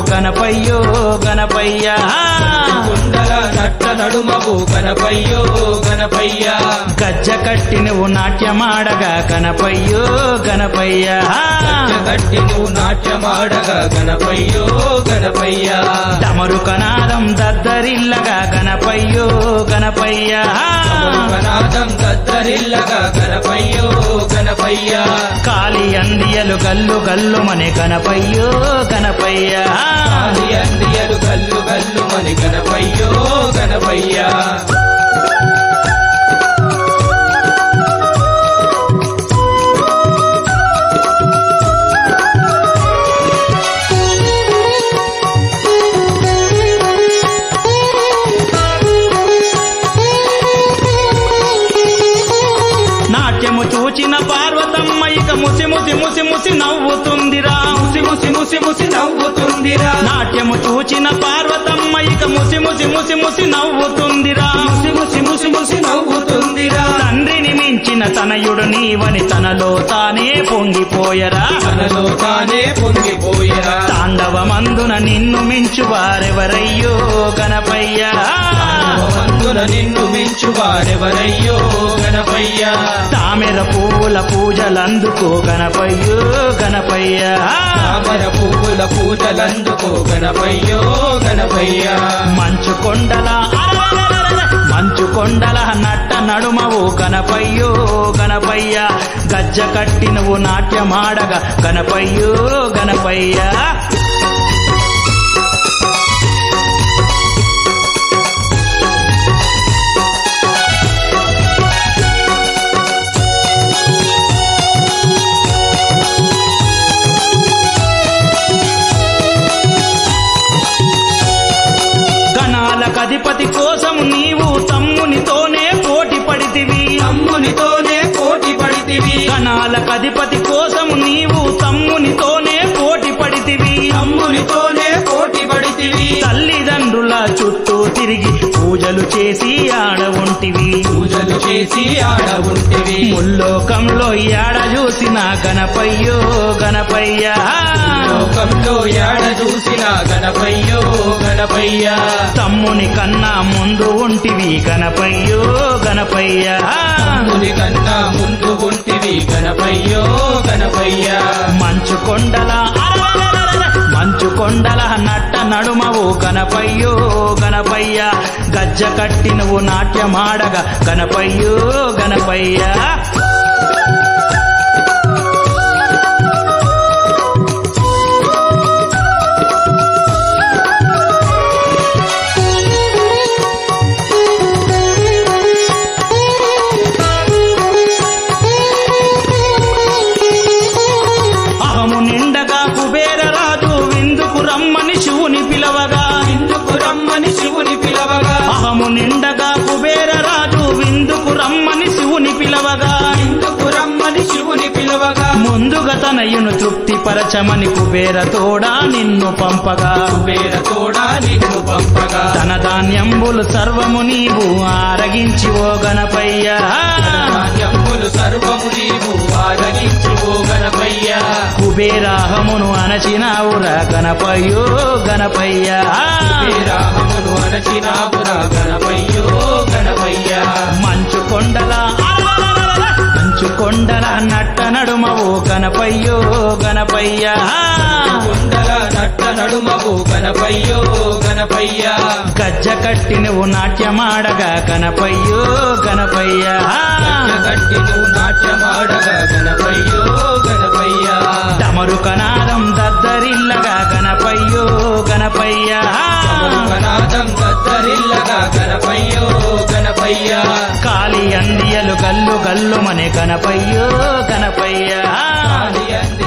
గణపయ్యో గణపయ్య కుండల నట్ట నడుమవు గణపయ్యో గణపయ్య గజ్జ కట్టి నువ్వు నాట్యమాడగా గణపయ్యో గణపయ్య గట్టి నువ్వు నాట్యమాడగా గణపయ్యో గణపయ్య డమరుకనాదం దద్దరిల్లగా గణపయ్యో గణపయ్య నాదం దద్దరిల్లగా గణపయ్యో గణపయ్య కాలి అందియలు గల్లు గల్లు మనే గణపయ్యో గణపయ్య అందియలు గల్లు గల్లు మని గణపయ్యో గణపయ్య నాట్యము చూచిన పార్వతమ్మ ఇక ముసి ముసి ముసి ముసి నవ్వుతుందిరా ముసి ముసి ముసి ముసి నవ్వుతుందిరా నాట్యము చూచిన పార్వతమ్మ ఇక ముసి ముసి ముసి ముసి నవ్వుతుందిరా ముసి ముసి ముసి ముసి నవ్వుతుందిరా తండ్రిని మించిన తనయుడు నీవని తనలో తానే పొంగిపోయరా తనలో తానే పొంగిపోయరా తాండవమందున నిన్ను మించు వారెవరయ్యో గణపయ్య మందున నిన్ను మించు వారెవరయ్యో గణపయ్య తామెర పువ్వుల పూజలందుకో గణపయ్యో గణపయ్య తామర పువ్వుల పూజలందుకో గణపయ్యో గణపయ్య మంచు కొండల నట్ట నడుమవు గణపయ్యో గణపయ్య గజ్జ కట్టి నువ్వు నాట్యమాడగా గణపయ్యో గణపయ్య అధిపతి కోసం నీవు తమ్మునితోనే పోటీ పడితివి తమ్మునితోనే పోటీ పడితివి గణాలకధిపతి కోసం నీవు తమ్మునితోనే పోటీ పడితివి తమ్మునితోనే పోటీ పడితివి తల్లిదండ్రుల చుట్టూ తిరిగి పూజలు చేసి ఆడవుంటివి పూజలు చేసి ఆడవుంటివి ముల్లోకంలో ఏడ చూసిన గణపయ్యో గణపయ్య లోకంలో ఏడ చూసిన గణపయ్యో గణపయ్య తమ్ముని కన్నా ముందు ఉంటివి గణపయ్యో గణపయ్య తమ్ముని కన్నా ముందు ఉంటివి గణపయ్యో గణపయ్య మంచు కొండల నట్ట నడుమవు గణపయ్యో గణపయ్య గజ్జ కట్టి నువ్వు నాట్యమాడగా గణపయ్యో గణపయ్య అహము నిండగా కుబేర రాజు విందుకు రమ్మని శివుని పిలవగా విందుకు రమ్మని శివుని పిలవగా అహము నిండగా కుబేర రాజు విందుకు రమ్మని శివుని పిలవగా విందుకు రమ్మని శివుని పిలవగా ముందుగా తనయును తృప్తిపరచమని కుబేర తోడా నిన్ను పంపగా కుబేర తోడా నిన్ను పంపగా తన ధాన్యంబులు సర్వము నీవు ఆరగించి ఓ గణపయ్య ధాన్యములు సర్వము నీవు ఆరగించి ఓ గణపయ్య కుబేరాహమును అణచినావురా గణపయ్యో గణపయ్య కుబేరాహమును అణచినావురా గణపయ్యో గణపయ్య మంచు కొండల నట్ట నడుమవు గణపయ్యో గణపయ్య కుండల నట్ట నడుమవు గణపయ్యో గణపయ్య గజ్జ కట్టి నువ్వు నాట్యమాడగా గణపయ్యో గణపయ్య గట్టి నువ్వు నాట్యమాడగా గణపయ్యో గణపయ్య డమరుకనాదం దద్దరిల్లగా గణపయ్యో గణపయ్య నాదం దద్దరిల్లగా గణపయ్యో గణపయ్య కాలి అందియలు గల్లు గల్లు మనే గణపయ్యో గణపయ్య